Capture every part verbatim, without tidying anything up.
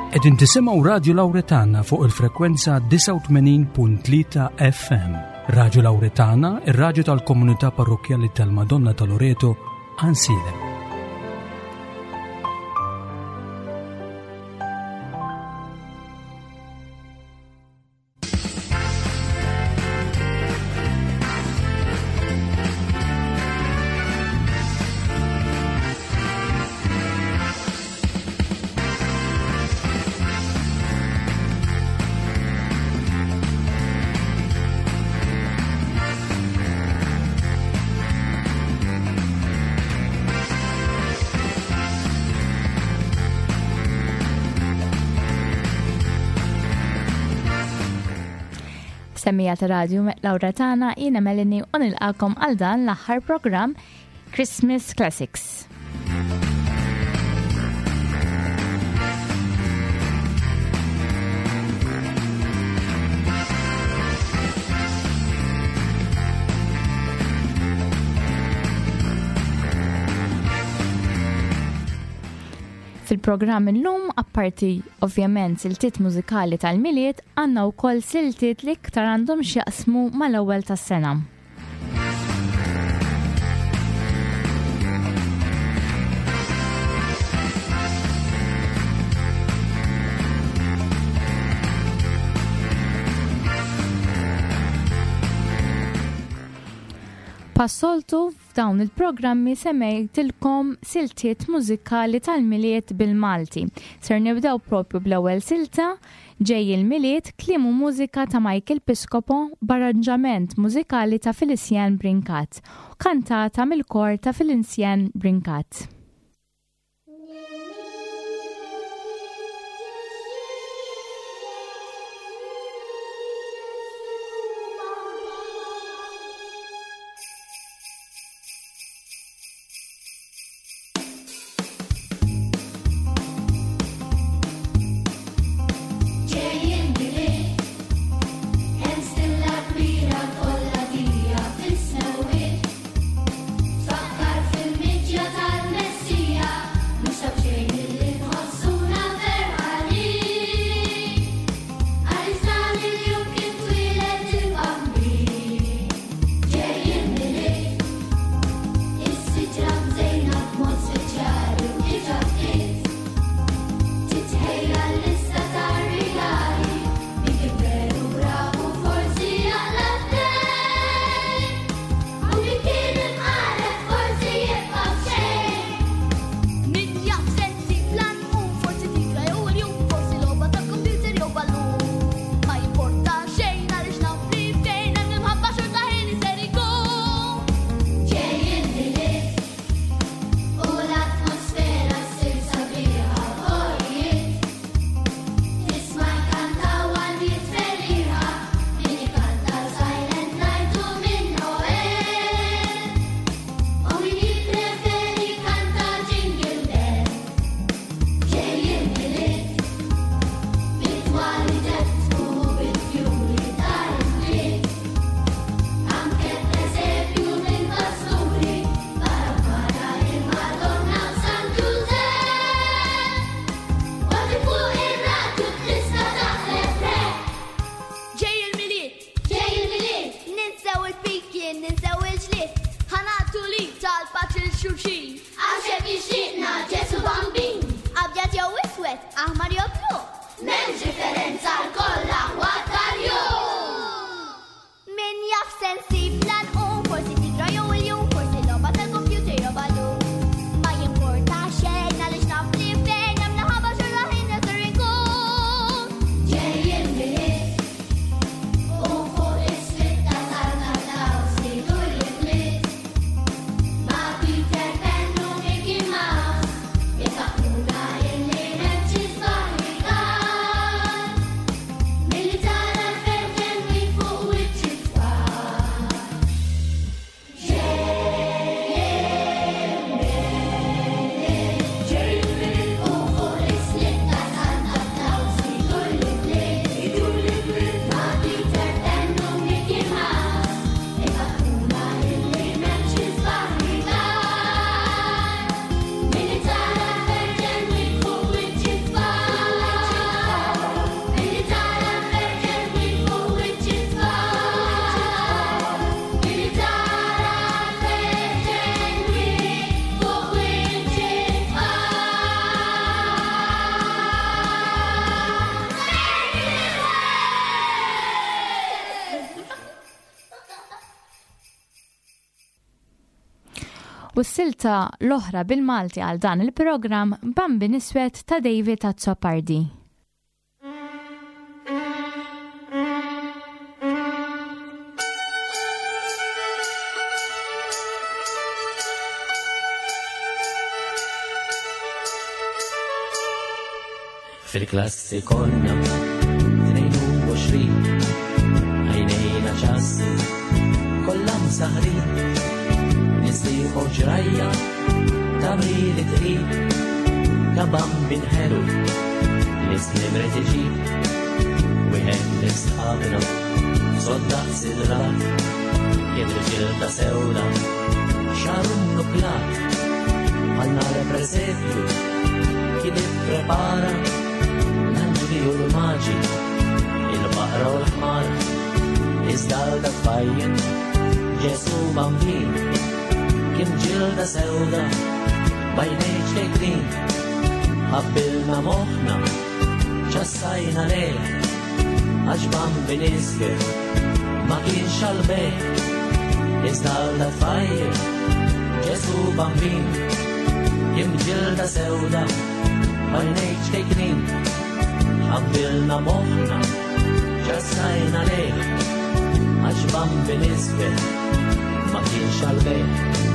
Qegħdin tisimgħu Radio Lawretana fuq il-frekwenza tisa' u tmenin punt tlieta F M. Radio Lawretana, ir-radju tal-Komunità Parrokjali tal-Madonna ta' Loreto, Ansile. Semmija ta' Radio Lawretana, jiena Melanie u nilqakom għal dan l-aħħar programm Christmas Classics. Fil-programm illum, apparti ovvjament siltiet mużikali tal-miliet, għandna wkoll siltiet li iktar għandhom x'jaqsmu mal-ewwel tas-sena. Passoltu f'dawn il-programmi semmejtilkom siltiet mużikali tal-miliet bil-Malti. Ser nibdew propju bl-ewwel silta, ġej il-miliet kliem u mużika ta' Michael Piscopo b'arranġament mużikali ta' Felicien Brincat, kantata mill-kor ta' Felicien Brincat. U s-silta l-oħra bil-Malti għal dan il-programm Bambi Niswed ta' David Azzopardi. Fil-klassi konna tnejn u għoxrin, għajnejna ċassi kollha msaħrin, nisliħu ġrajja ta' mili trid, ta' bambi nħelu l-islim tiġib, wieħed l-isħabna soddaq sidrat, jidrġil ta' sewda xarun nuklat, għanna reprezentu kien ipprepara u l-maġi, il-baqra u l-ħmar, iżda l-dafajjen, ġesu bambin, kien ġilda sewda, bajneċ kekrin, ħabbilna moħna, ċassajna lejl, għax bambin isgħir, ma kien xalbej, iżda l-dafajjen, ġesu bambin, kien ġilda sewda, bajneċ kekrin, ħabbilna moħna, ċassajna lejl, għax bambi nisbet, ma kienx għalbejn.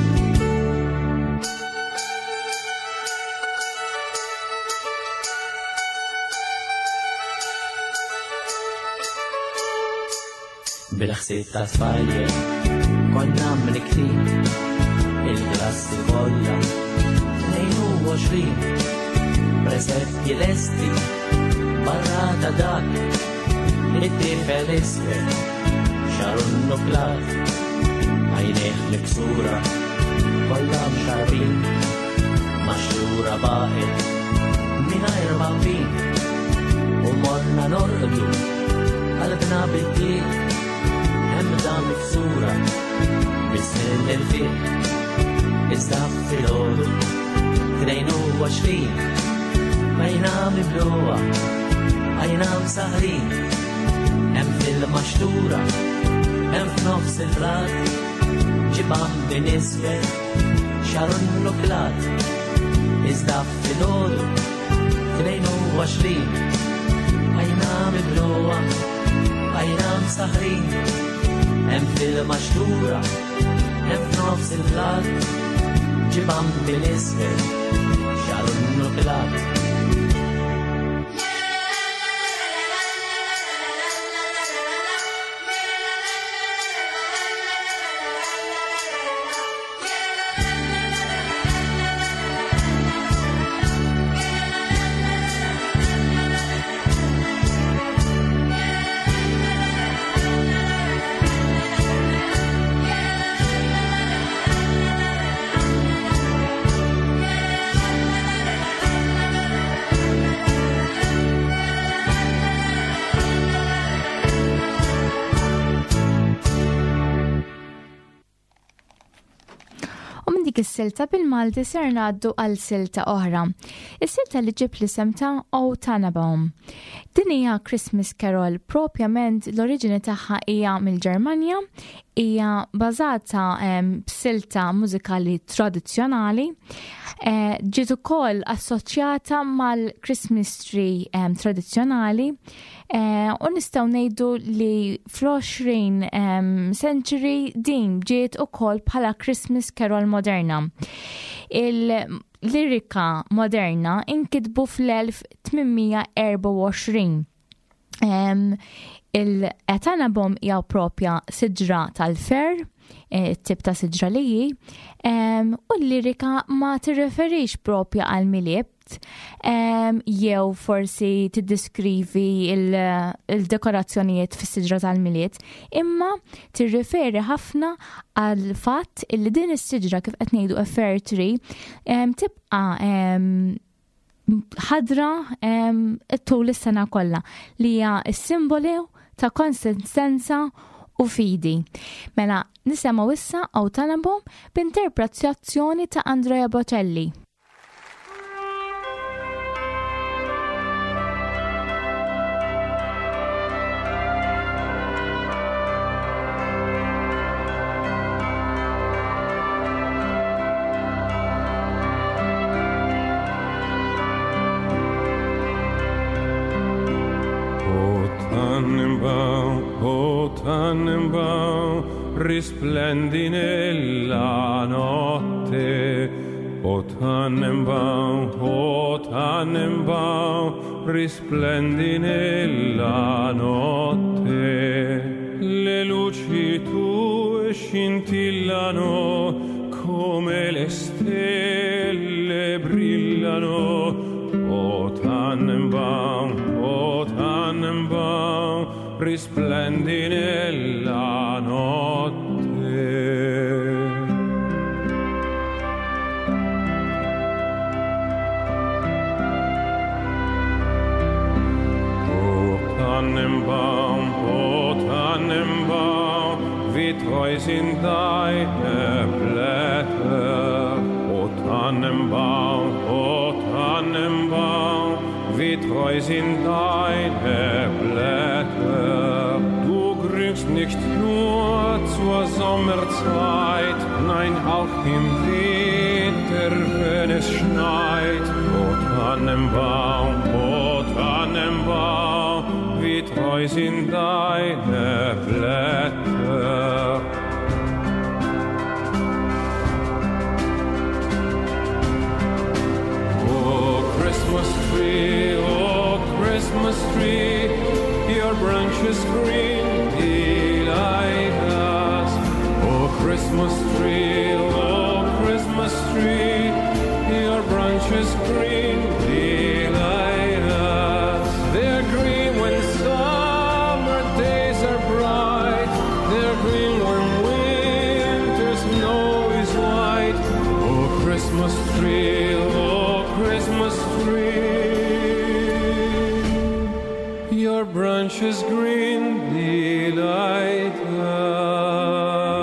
Bil-ħsieb ta' tfajje, konna mniktin, il-klassi kollha, tnejn u għoxrin, presetti lesti, barra ta' dak, it-tifel isfer, xarun nuklat, għajneħ miksura, kollha mxarbin, maxxura baħet, minajr bambin, u morna norqdu, qalbna bid-diet, hemda miksura, bismin il-fit, iżda fil-ħodu, tnejn u għoxrin, għajna mibluwa, għajna msaħrin, hemm fil-maxtura, hemm f'nofs il-blat, ġibam bin isfer, xarun nuklat, iżda fil-ħodu, tnejn u għoxrin, għajna mibluwa, għajna msaħrin, hemm fil-maxtura, hemm f'nofs il-blat, ġibam bin isfer, xarun nuklat. Is-silta bil-Malti ser ngħaddu għal silta oħra. Is-silta li ġib l-isem ta' O Tannenbaum. Din hija Christmas Carol, propjament l-oriġini tagħha hija mill-Ġermanja, hija bażata b'silta mużikali tradizzjonali, ġiet ukoll assoċjata mal-Christmas tree tradizzjonali, u nistgħu ngħidu li fl-għoxrin century din ġiet ukoll bħala Christmas Carol moderna. Il-lirika moderna inkitbu fl-elf tminmija erba' u għoxrin. Il-Tannenbaum hija propja siġra tal-fer, tip ta' siġra li hi, u l-lirika ma tirreferix propja għal miliet, jew forsi tiddeskrivi il-dekorazzjonijiet fis-siġra tal-miliet, imma tirreferi ħafna għal fatt illi din is-siġra kif qed ngħidu a fair tree tibqa' ħadra tul is-sena kollha li hija s-simbolu ta' konsistenza u fidi. Mela nisimgħu issa O Tannenbaum b'interpretazzjoni ta' Andrea Bocelli. Tannenbaum, oh Tannenbaum, risplendi nella notte. O Tannenbaum, o Tannenbaum, risplendi nella notte. Le luci tue scintillano come le stelle brillano. O Tannenbaum, o Tannenbaum, risplendi nella notte. Tannenbaum, o Tannenbaum, wie treu sind deine Blätter. O Tannenbaum, o Tannenbaum, wie treu sind deine Blätter. Du grünst nicht nur zur Sommerzeit, nein auch im Winter, wenn es schneit. O Tannenbaum, o Tannenbaum, wie treu sind deine Blätter. Oh, Christmas tree, oh, Christmas tree, your branches green delight us. Oh, Christmas tree, oh, Christmas tree, your branches green delight us. They're green when summer days are bright. They're green when winter snow is white. Oh, Christmas tree, oh, Christmas tree, your branches green delight us.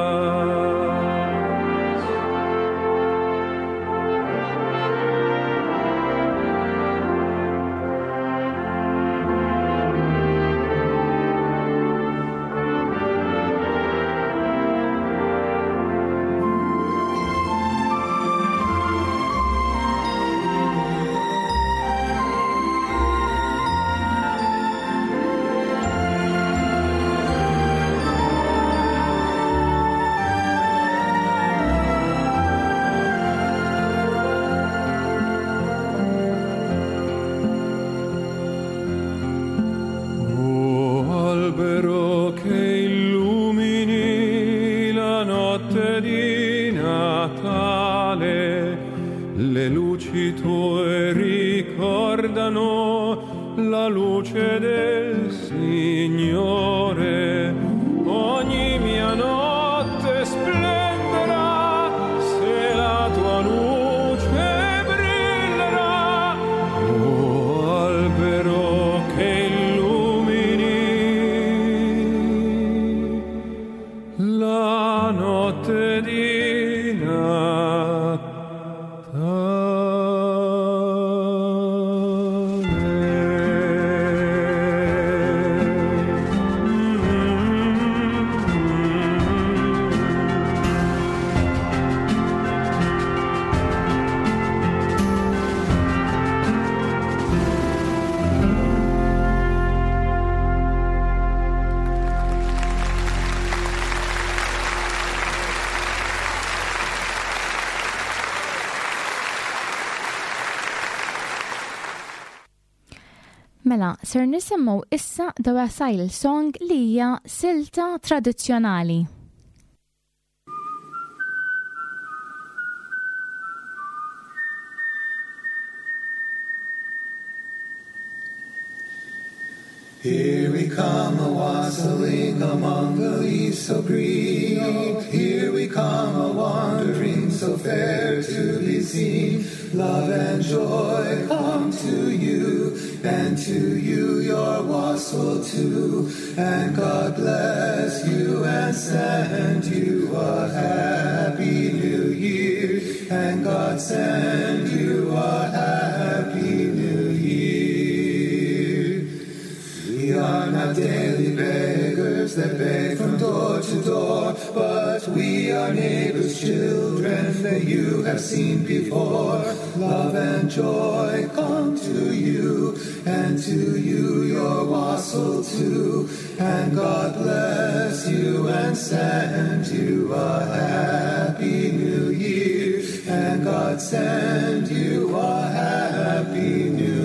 Le luci tue ricordano la luce del Signore. Ogni mia notte splenderà se la tua luce brillerà. O albero che illumini la notte di Natale. Mela, ser nisimgħu issa The Wassail Song li hija silta tradizzjonali. Here we come a-wassailing among the leaves so green. Here we come a-wandering so fair to be seen. Love and joy come to you, and to you your wassail too. And God bless you and send you a happy new year. And God send you a happy new year. We are not daily beggars that beg from door to door, but we are neighbors' children that you have seen before. Love and joy come to you, and to you your wassail too. And God bless you and send you a happy new year. And God send you a happy new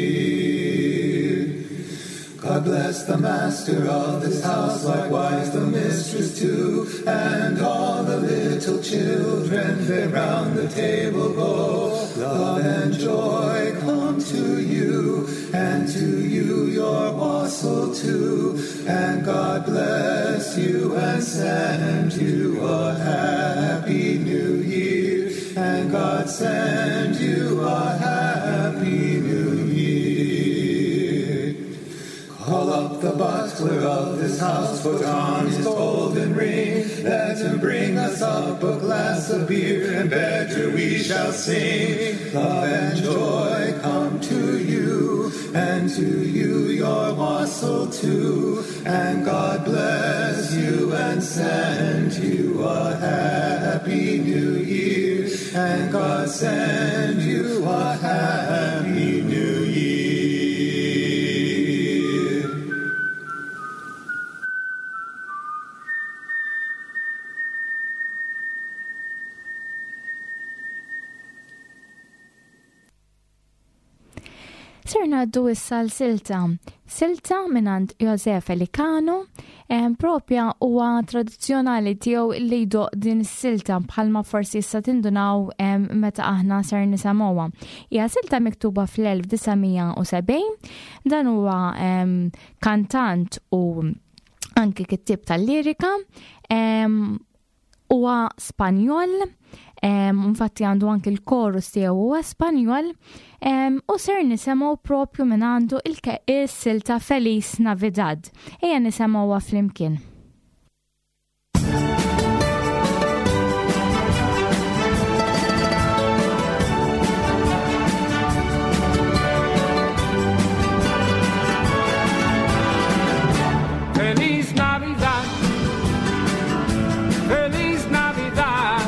year. God bless the master of this house, likewise the mistress too, and all the little children that round the table go. Love and joy come to you, and to you your wassail too. And God bless you and send you a happy new year. And God send you a happy new year. Call up the butler of this house, put on his golden ring. Let him bring us up a glass of beer, and better we shall sing. Love and joy come to you, and to you your wassail too. And God bless you and send you a happy new year. And God send you a happy new year. Serna għaddu issa l-silta. Silta minant Josef Elicano, propja huwa tradizzjonali tiegħu li jdoq din is-silta bħalma forsi issa tindunaw meta aħna ser nisimgħuha. Hija silta miktuba fl-elf tisa' u sebgħin, dan huwa kantant u anke kittib tal-lirika, huwa Spanjol, infatti għandu anke l-korus tiegħu huwa Spanjol, u ser nisimgħu propju minn għandu il-silta Feliz Navidad. Ejja nisimgħuha flimkien. Feliz Navidad, Feliz Navidad,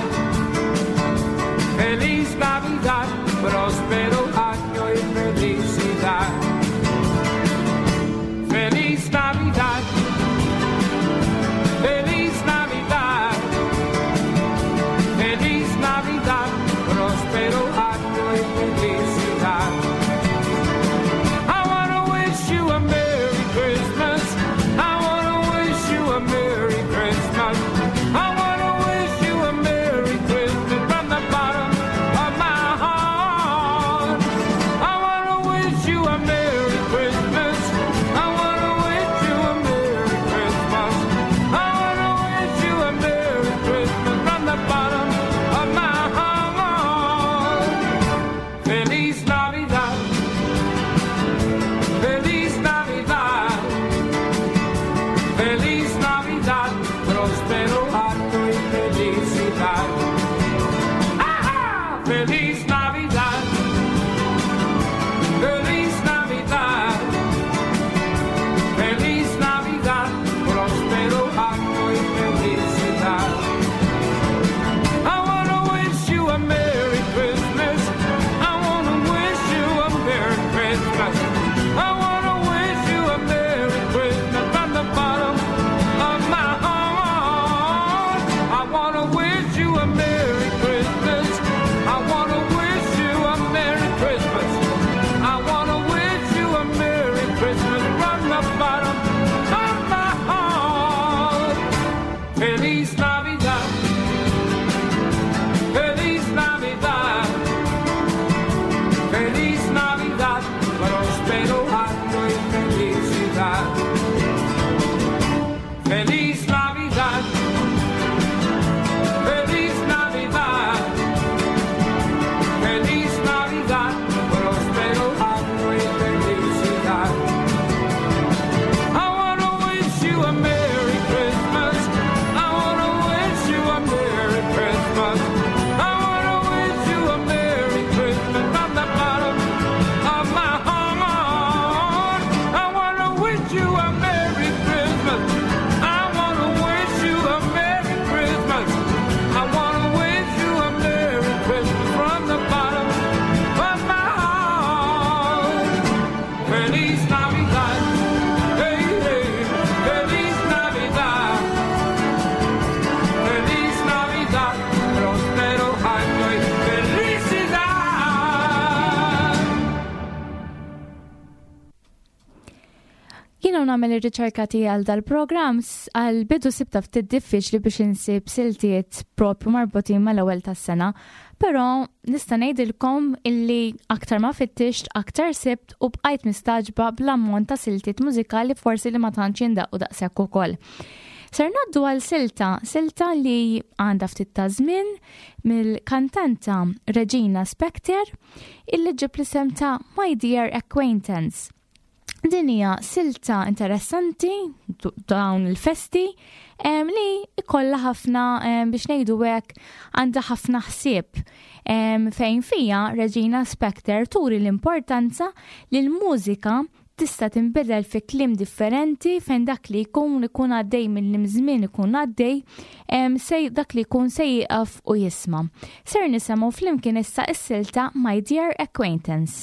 Feliz Navidad, próspero año y felicidad. Feliz Navidad, Jiena nagħmel ir-riċerka tiegħi għal dal-programm għal bidu sibta ftit diffiċli biex insib siltiet propju marbutin mal-ewwel tas-sena, però nista' ngħidilkom illi aktar ma fittixt aktar sibt u bqajt mistaġba bl-ammont ta' siltiet mużikali forsi li ma tantx jindaqqu daqshekk ukoll. Ser ngħaddu għal silta, silta li għandha ftit ta' żmien mill-kantanta Regina Spektor illi ġib l-isem ta' My Dear Acquaintance. Din hija silta interessanti dawn il-festi em, li ikolla ħafna em, biex ngħidu hekk għandha ħafna ħsieb em, fejn fija Regina Spektor turi l-importanza li l-mużika tista' tinbidel fi kliem differenti fejn dak li jkun ikun għaddej mill-żmien ikun għaddej sej dak li jkun se jieqaf u jisma'. Ser nisimgħu flimkien issa s-silta My Dear Acquaintance.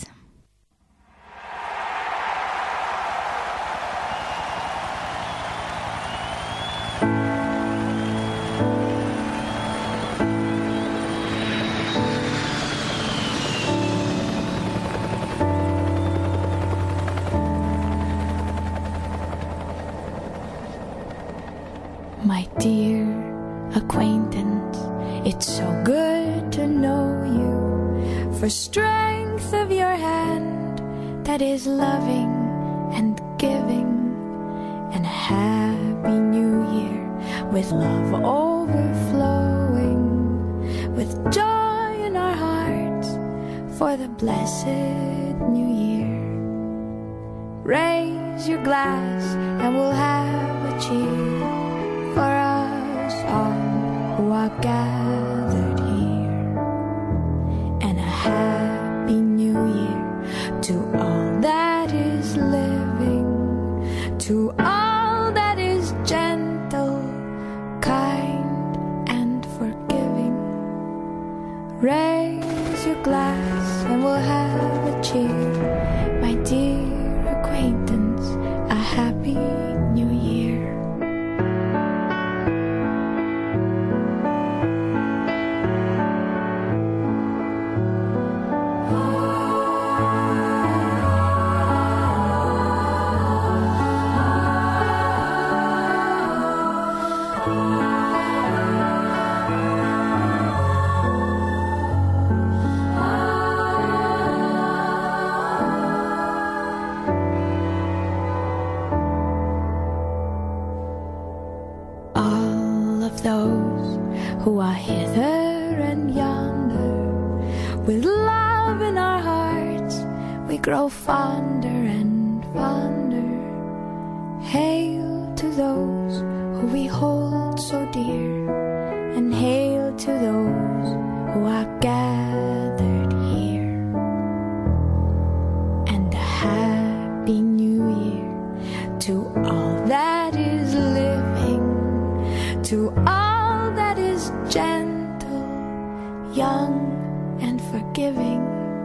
My dear acquaintance, it's so good to know you, for strength of your hand that is loving and giving, and a happy new year with love overflowing, with joy in our hearts for the blessed new year. Raise your glass and we'll have a cheer for us all who are gathered here, and a happy new year to all that is living, to all that is gentle, kind and forgiving. Raise your glass and we'll have a cheer, my dear acquaintance, a happy new year. Who are hither and yonder, with love in our hearts, we grow fonder and fonder. Hail to those who we hold so dear, and hail to those who are gathered here. And a happy new year to all that is living, to all gentle, young and forgiving.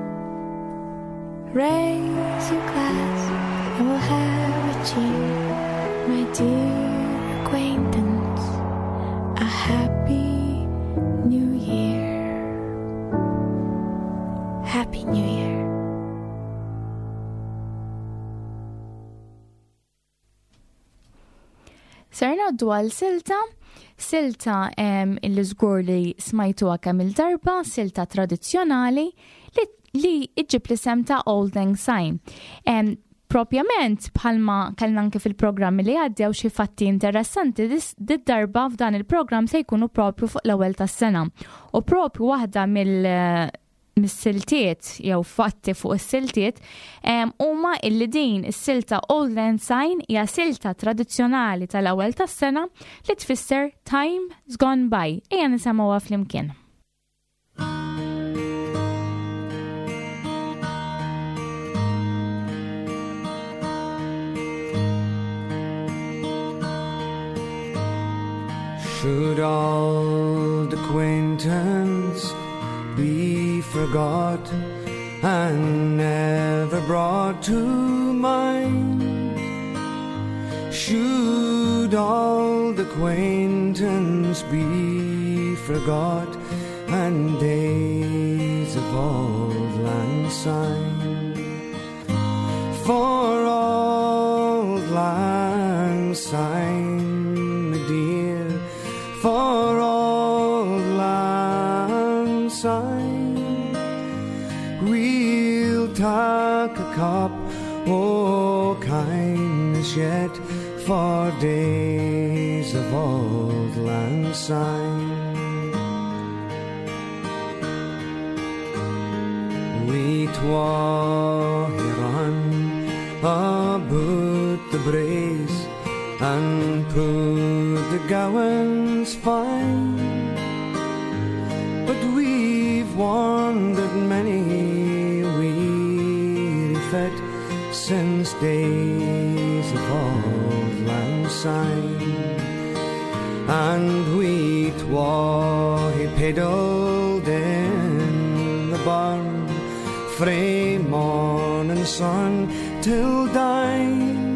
Raise your glass and we'll have a cheer, my dear acquaintance, a happy new year. Happy New Year. Serna dwar silta Silta um, illi żgur li smajtuha kemm il-darba, silta tradizzjonali li, li iġib l-isem ta' Old Lang Syne. Um, propjament bħalma kellna anke fil-programmi li għaddew xi fatti interessanti dit-darba f'dan il-programm se jkunu propju fuq l-ewwel tas-sena. U propju waħda mill- mis-siltiet jew fatti fuq is-siltiet huma illi din is-silta Old Lang Syne hija silta tradizzjonali tal-ewwel tas-sena li tfisser Time's Gone By. Ejja nisimgħuha flimkien. Should old acquaintance be forgot and never brought to mind? Should old acquaintance be forgot and days of Auld Lang Syne? For Auld Lang Syne, my dear, for Auld Lang Syne. We'll take a cup o' kindness yet for days of Auld Lang Syne. We twa here run about the braes and put the gowans fine, but we've wandered many weary fet since days of Auld Lang Syne, and we twa he pedalled in the barn frae morning sun till dine,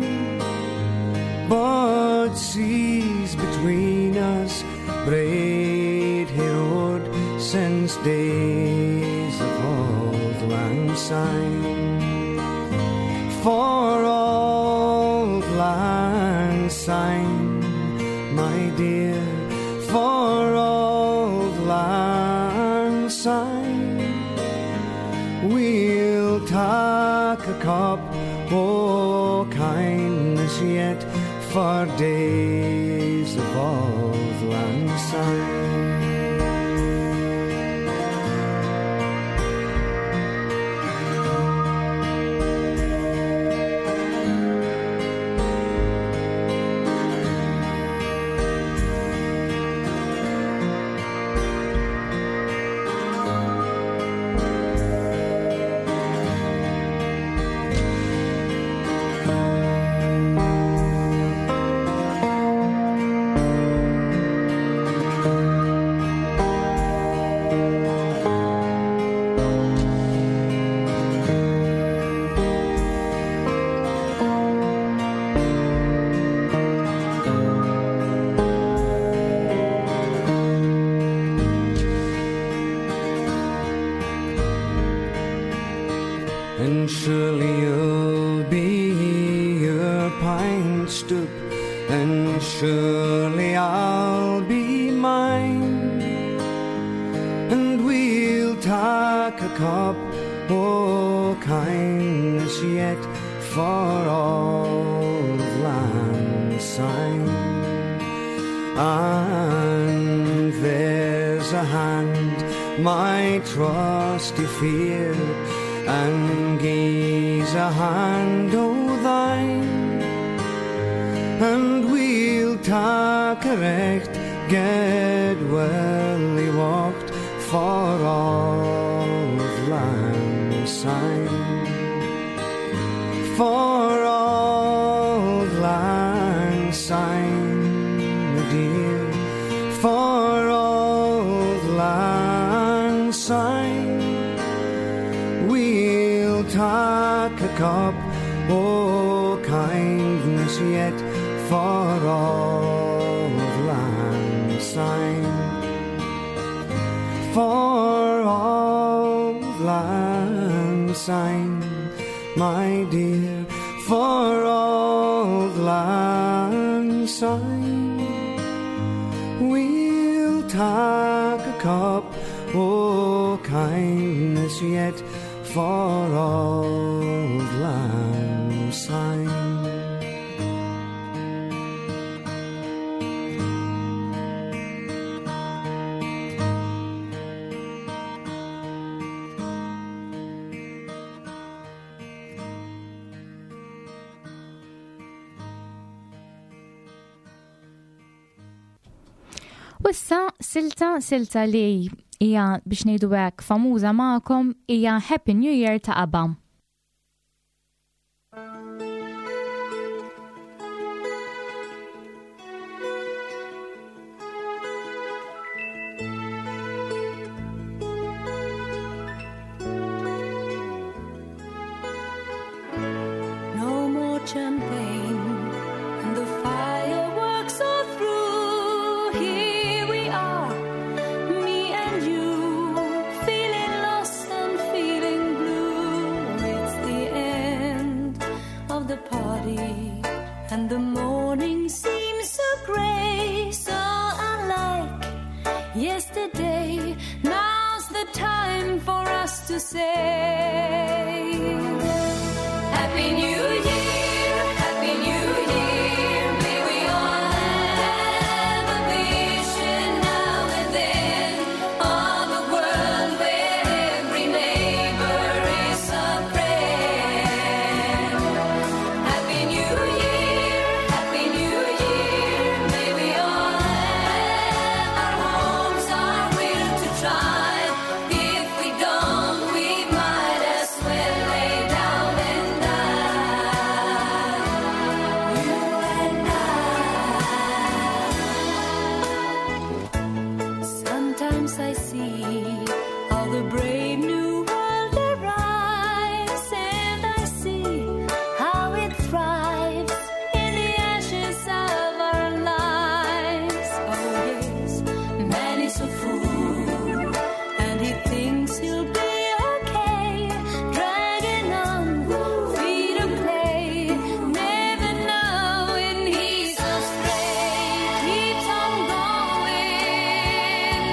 but seas between us braid he rode since days of Auld Lang Syne. For Auld Lang Syne, my dear, for Auld Lang Syne, we'll take a cup o' kindness yet for days of Auld Lang Syne. And surely you'll be your pine stoop, and surely I'll be mine, and we'll take a cup o' kindness yet for Auld Lang Syne. And there's a hand, my trusty fear, and gaze a hand o' thine, and we'll take a recht get well he walked for Auld Lang Syne. For Auld Lang Syne, my dear, for Auld Lang Syne, we'll take a cup o' kindness yet for Auld Lang Syne. For Auld Lang Syne, my dear, for Auld Lang Syne, we'll take a cup o' kindness yet for Auld Lang Syne. Wissa silta silta li hija biex ngħidu hekk famuża magħkom hija Happy New Year ta' ABBA. No more champagne and the fireworks are through. Here we are, me and you, feeling lost and feeling blue. and the morning seems so grey, so unlike yesterday. Now's the time for us to say Happy New Year, Happy New Year. May we all have a vision now and then of a world where every neighbor is a friend. Happy New Year, Happy New Year. May we all have our homes, our will to try. If we don't, we might as well lay down and die. You and I. Sometimes I see how the brave new world arrives, and I see how it thrives in the ashes of our lives. Oh yes, man is a fool, and he thinks he'll be okay, dragging on feet of clay, never knowing he's astray, keeps on going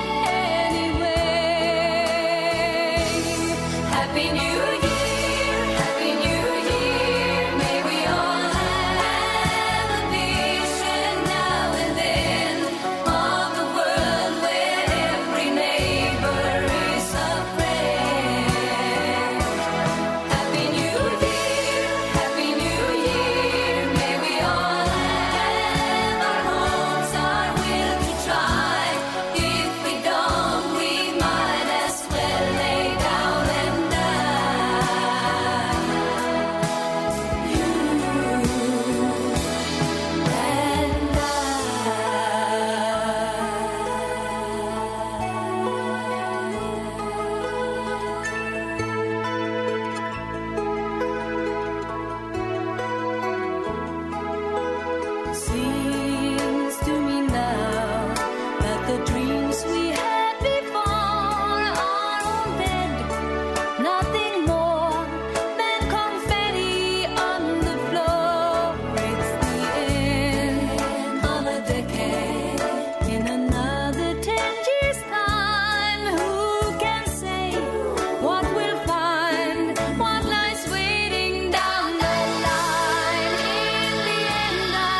anyway. Happy New Year, Happy New Year. May we all have a vision now and then of a world where every neighbor is a friend. Happy New Year, Happy New Year. May we all have our homes, our will to try. If we don't, we might as well lay down and die. You and I. Seems to me now that the dreams we had before are all dead, nothing more than confetti on the floor. It's the end of a decade. In another ten years' time, who can say what we'll find, what lies waiting down the line in the end of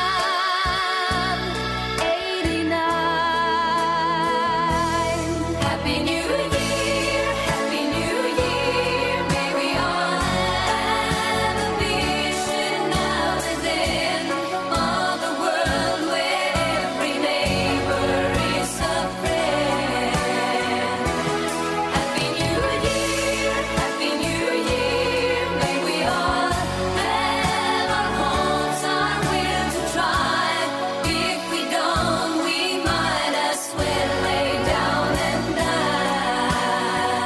eighty-nine. Happy New Year, Happy New Year. May we all have a vision now and then of a world where every neighbor is a friend. Happy New Year, Happy New Year. May we all have our homes, our will to try. If we don't, we might as well lay down and die.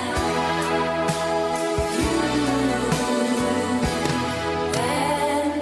You and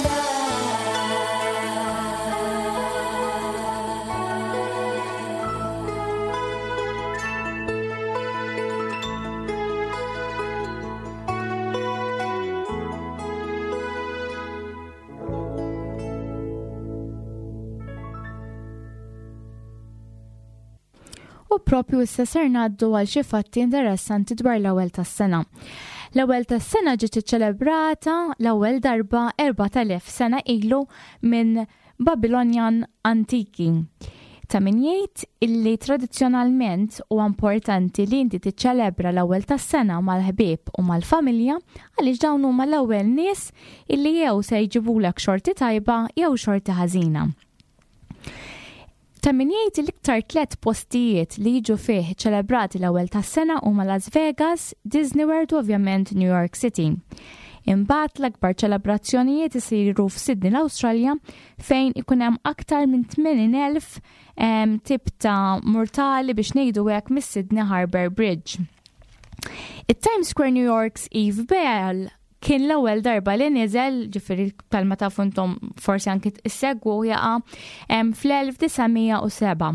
U propju issa ser ngħaddu għal xi fatti interessanti dwar l-ewwel tas-sena. L-ewwel tas-sena ġiet iċċelebrata l-ewwel darba erba' elef sena ilu minn Babylonian Antiki. Ta' min jgħid illi tradizzjonalment huwa importanti li inti tiċċelebra l-ewwel tas-sena mal-ħbieb u mal-familja għaliex dawn huma l-ewwel nies illi jew se jġibulek xorti tajba jew xorti ħażina. Ta' min jgħid l-iktar tliet postijiet li jiġu fih ċelebrati l-ewwel tas-sena huma Las Vegas, Disney World u ovvjament New York City. Imbagħad l-akbar ċelebrazzjonijiet isiru f'Sydney l-Awstralja fejn ikun hemm aktar minn tmien elf tip ta' mortali biex ngħidu hekk mis-Sydney Harbour Bridge. It-Times Square New York's Eve Bell kien l-ewwel darba li niżel, ġifieri palma ta' funtom forsi anke issegwu jaqa' fl-elf tisa' u seba'.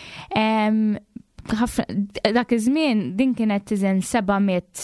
Dak iż-żmien din kienet tiżen seba'miet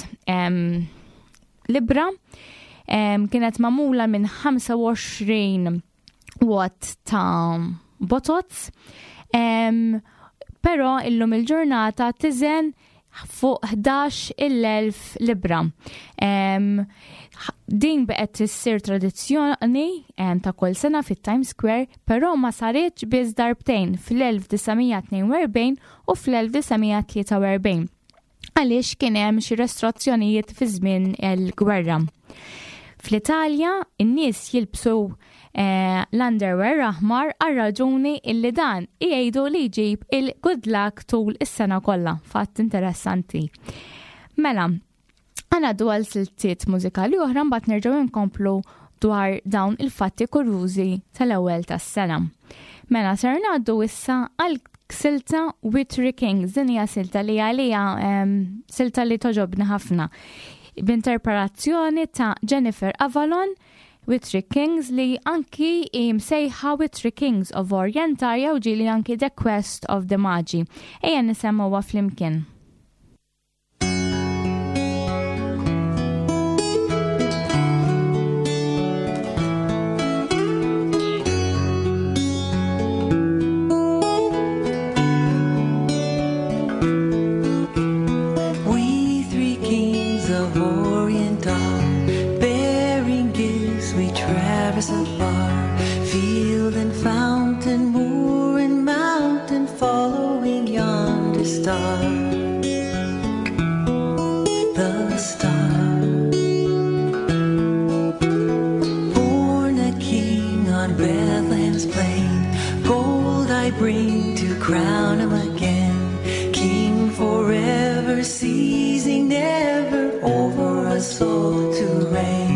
libra, kienet magħmula minn ħamsa u għoxrin watt ta' botots, um, pero illum il-ġurnata tiżen fuq ħdax il-elf libra. Um, din beqet tissir tradizzjoni um, ta' kull sena fit-Times Square, però ma saritx biss darbtejn fl-elf tisgħumija tnejn u erbgħin u fl-elf tisgħumija tlieta u erbgħin. Għaliex kien hemm xi restrizzjonijiet fi żmien il-gwerra. Fl-Italja, in-nies jilbsu eh, l-underwear aħmar għal raġuni illi dan jgħidu li jġib il-good luck tul is-sena kollha. Fatt interessanti. Mela, għana dwar siltiet mużikali oħra mbagħad nerġgħu nkomplu dwar dawn il-fatti kurjużi tal-ewwel tas-sena. Mela ser ngħaddu issa għal silta Witri Kings, din hija silta li għalija um, silta li toġobni ħafna. B'interpretazzjoni ta' Jennifer Avalon, Witri Kings li anki msejħa Witri Kings of Orientaria u ġili anki The Quest of the Magi. Ejja nisemmuha flimkien. Afar, field and fountain, moor and mountain, following yonder star, the star. Born a king on Bethlehem's plain, gold I bring to crown him again, king forever, ceasing never over a soul to reign.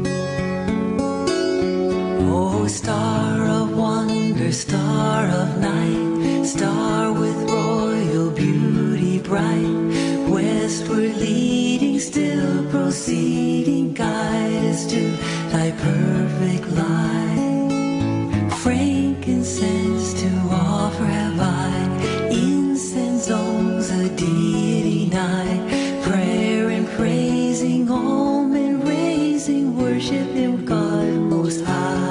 Star of wonder, star of night, star with royal beauty bright, westward leading, still proceeding, guide us to thy perfect light. Frankincense to offer have I, incense owns a deity nigh, prayer and praising, almond raising, worship him God most high.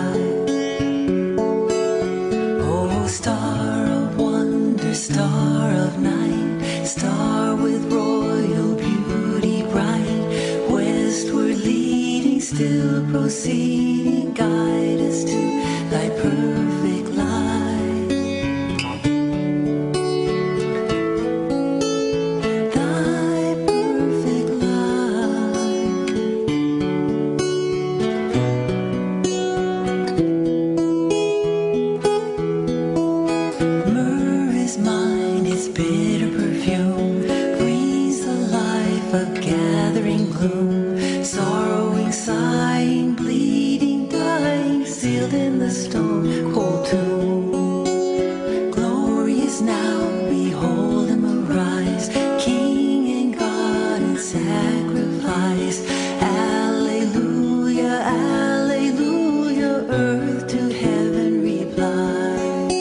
Star of night, star with royal beauty bright, westward leading, still proceeding, guide us to thy perfect light. Thy perfect light. Myrrh is mine, its bitter perfume breathes the life of gathering gloom, sorrowing, sighing, bleeding, dying, sealed in the stone cold tomb. Glorious now, behold him arise, King and God in sacrifice. Alleluia, alleluia, earth to heaven replies.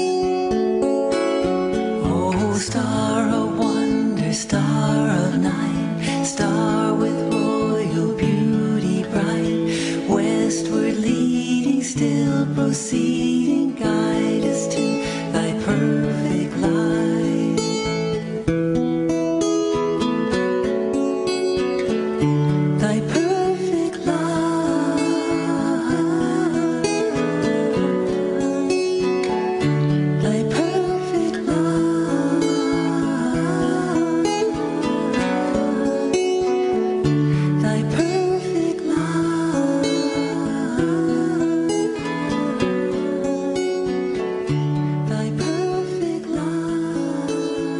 Oh, star of wonder, star of night, star with royal beauty bright, westward leading, still proceeding, guide us to thy perfect light. Thy perfect light. Thy perfect light. Thy perfect light. Thy perfect light.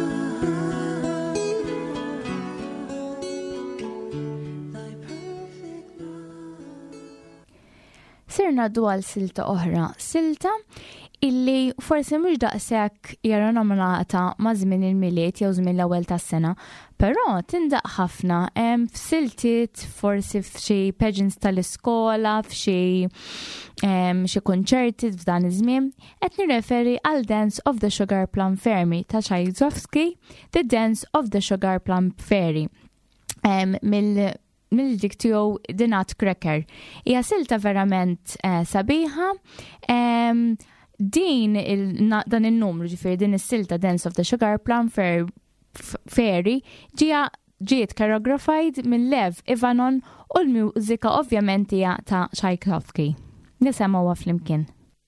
Thy perfect light. Sirna dwar silta oħra, silta illi forsi mhux daqshekk hija nominata ma' żmien il-miliet jew żmien l-ewwel tas-sena, però tindaq ħafna hemm f'siltiet forsi f'xi pageants tal-iskola, f'xi em, xi konċerti f'dan iż-żmien, qed nirreferi għal Dance of the Sugar Plum Fairy ta' Tchaikovsky, The Dance of the Sugar Plum Fairy. Um, mill mill-dik tiegħu The Nutcracker. Hija silta verament uh, sabiħa. Um, din il, dan il-numru ġifieri din is-silta Dance of the Sugar Plum Fairy ġija ġiet choreographed minn Lev Ivanon u l-mużika ovvjament hija ta' Tchaikovsky. Nisimgħuha flimkien.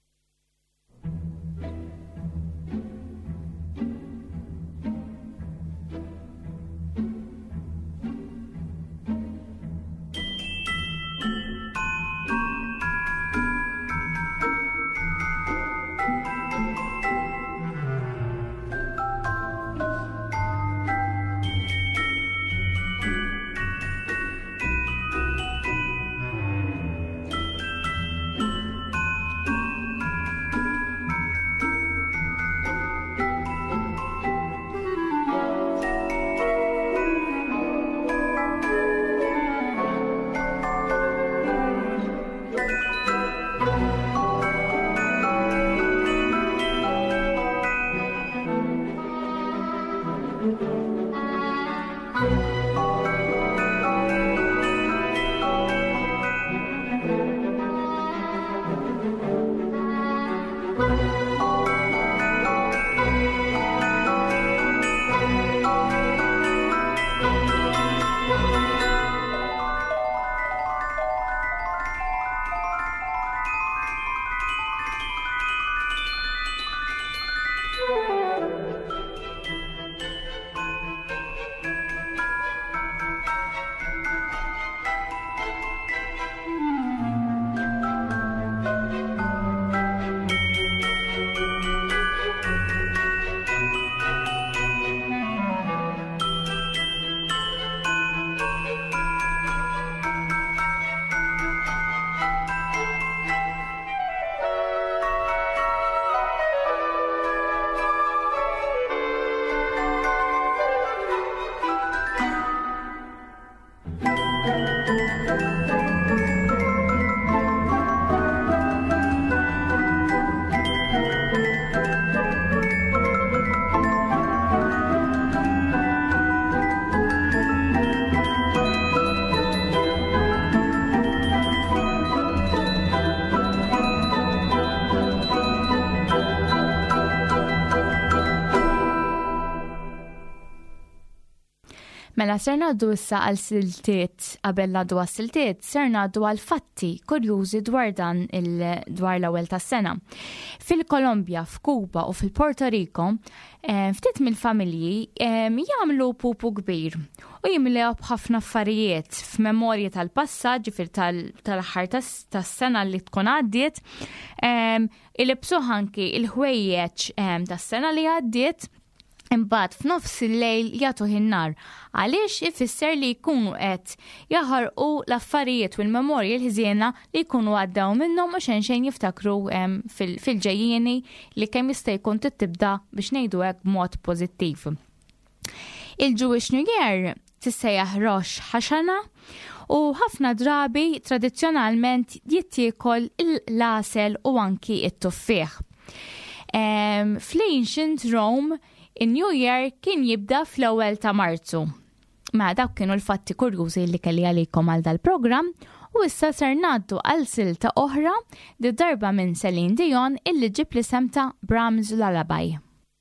Mela ser ngħaddu issa għal siltiet qabel ngħaddu għas-siltiet, ser ngħaddu għal fatti kurjużi dwar dan dwar l-ewwel tas-sena. Fil-Kolombja, f'Kuba u fil-Porto Rico, ftit mill-familji jagħmlu pupu kbir u jimlew b'ħafna affarijiet f'memorji tal-passat, ġifier tal-aħħar tas-sena li tkun għaddiet, ilibsu ħanki il-ħwejjeġ tas-sena li għaddiet. Imbagħad f'nofs il-lejl jagħtu ħin-nar għaliex ifisser li jkunu qed jaħarqu l-affarijiet u l-memorji l-ħżiena li jkunu għaddew minnhom u xejn xejn jiftakru fil-ġejjieni li kemm jista' jkun tibda biex ngħidu hekk b'mod pożittiv. Il-Jewish New Year tissejjaħ Rosh Hashanah u ħafna drabi tradizzjonalment jittiekol il-lasel u anki it-tuffieħ. Um, Fl-ancient Rome, in-New Year kien jibda fl-ewwel ta' Marzu. Ma dawk kienu l-fatti kurjużi li kelli għalikom għal dal-programm u issa ser ngħaddu għal silta oħra di darba minn Celine Dion illi ġib l-isem ta' Brahms Lullaby.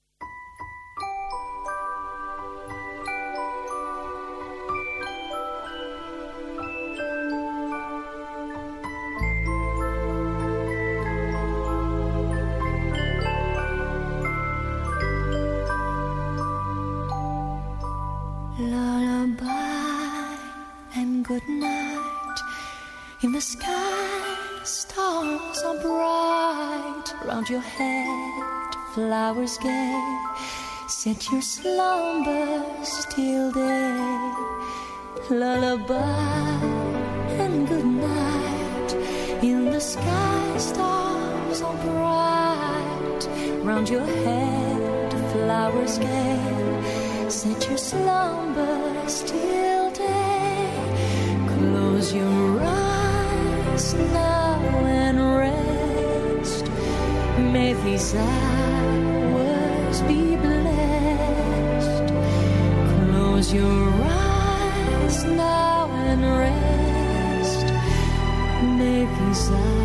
Good night. In the sky, stars are bright. Round your head, flowers gay. Set your slumbers till day. Lullaby and good night. In the sky, stars are bright. Round your head, flowers gay. Set your slumbers till day. Close your eyes now and rest. May these hours be blessed. Close your eyes now and rest. May these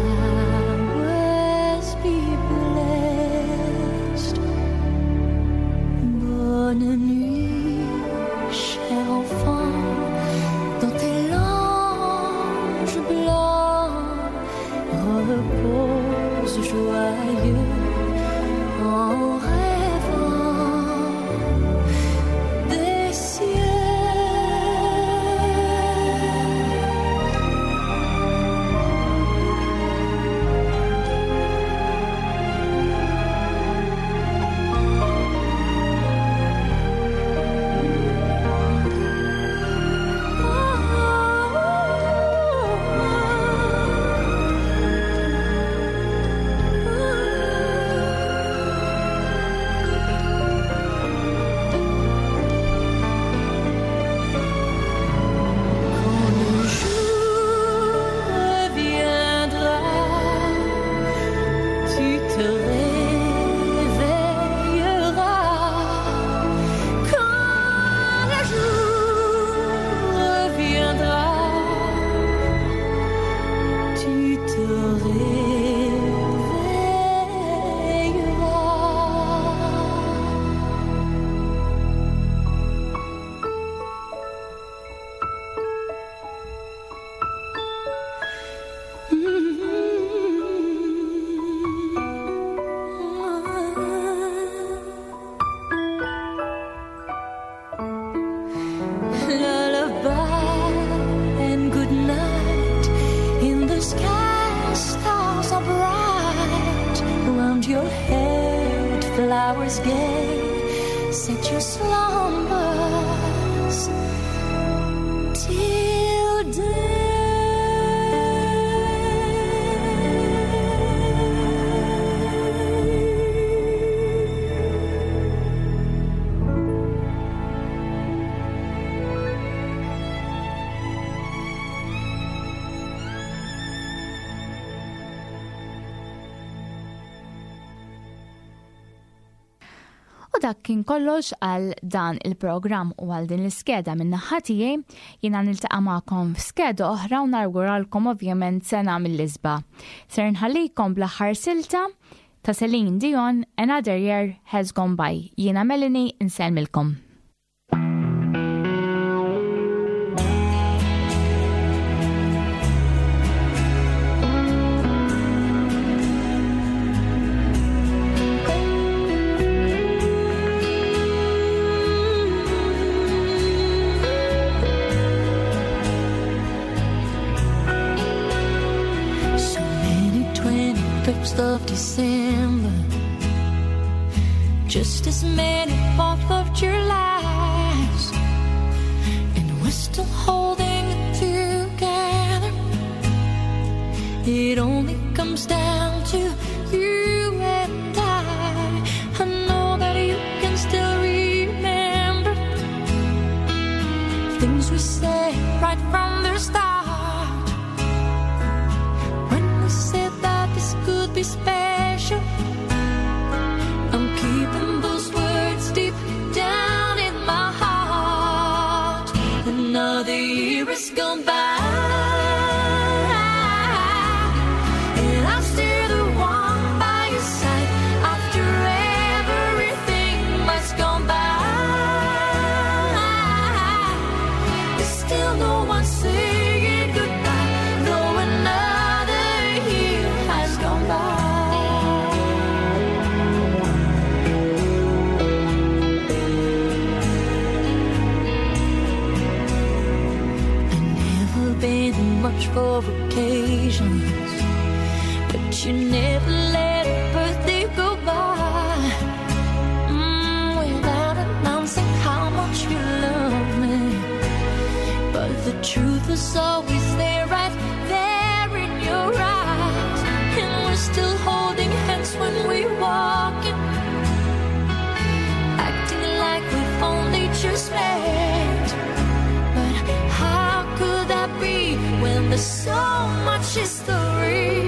hours be blessed. Bonne nuit, cher enfant, dans tes langes blancs, repose joyeux en rêvant des cieux. Flowers gay, set your slumbers till day. U dak kien kollox għal dan il-programm u għal din l-iskeda minna ħatijie, jina niltaqa' magħkom f'skeda oħra u narguralkom ovvjament sena mill-isba. Ser nħallikom bl-aħħar silta ta' Celine Dion, Another Year Has Gone By. Jina Melanie inselmilkom. Of December, just as many fourth of Julys, and we're still holding it together. It only comes down to you and I. I know that you can still remember things we said right from the start, when we said that this could be special. I'm keeping those words deep down in my heart. Another year has gone by, and I'm still the one by your side after everything has gone by. There's still no one saying goodbye, though another year has gone by. Much for occasions, but you never let a birthday go by mm, without announcing how much you love me. But the truth is always there, right there in your eyes, and we're still holding hands when we walk in, acting like we've only just met. But how could that be when there's so much history?